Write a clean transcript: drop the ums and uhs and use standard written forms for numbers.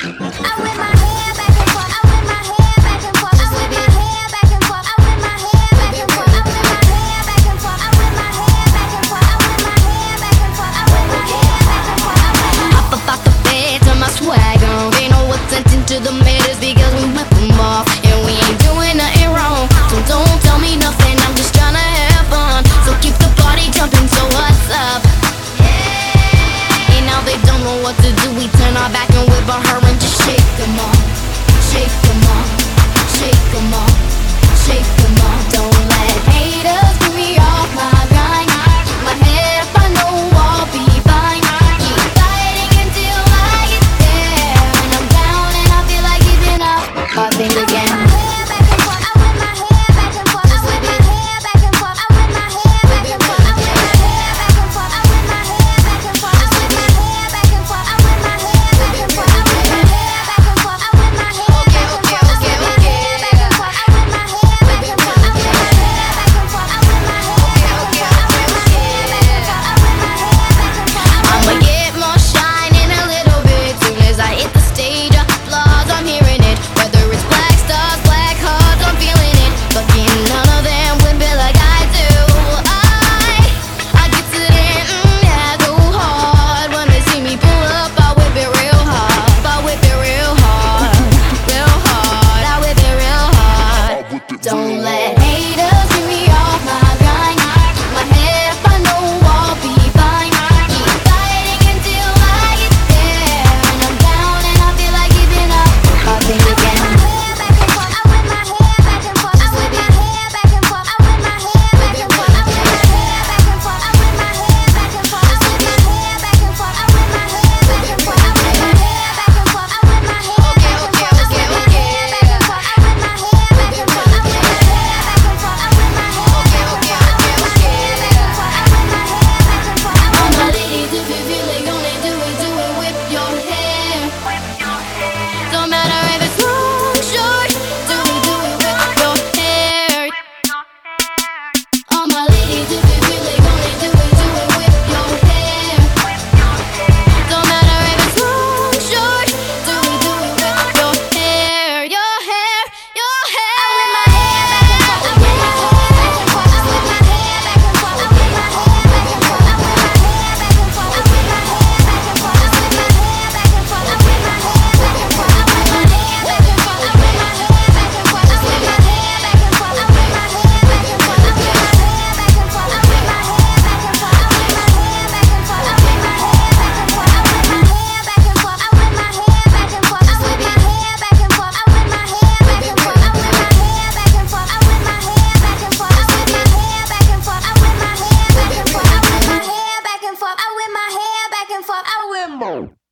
To the matters because we whip them off and we ain't doing nothing wrong. So don't tell me nothing, I'm just tryna have fun. So keep the party jumping, so what's up? And now they don't know what to do. We turn our back and whip on her and just shake them off. Shake them off. Shake them off. Shake them off. Don't let haters get me off my grind. Keep my head up, I know I'll be fine. Keep fighting until I get there. And I'm down and I feel like giving up. I think again. Don't let haters get me off my grind. Keep my head up, I know I'll be fine. Keep fighting until I get there. And I'm down and I feel like giving up. I think again. I win.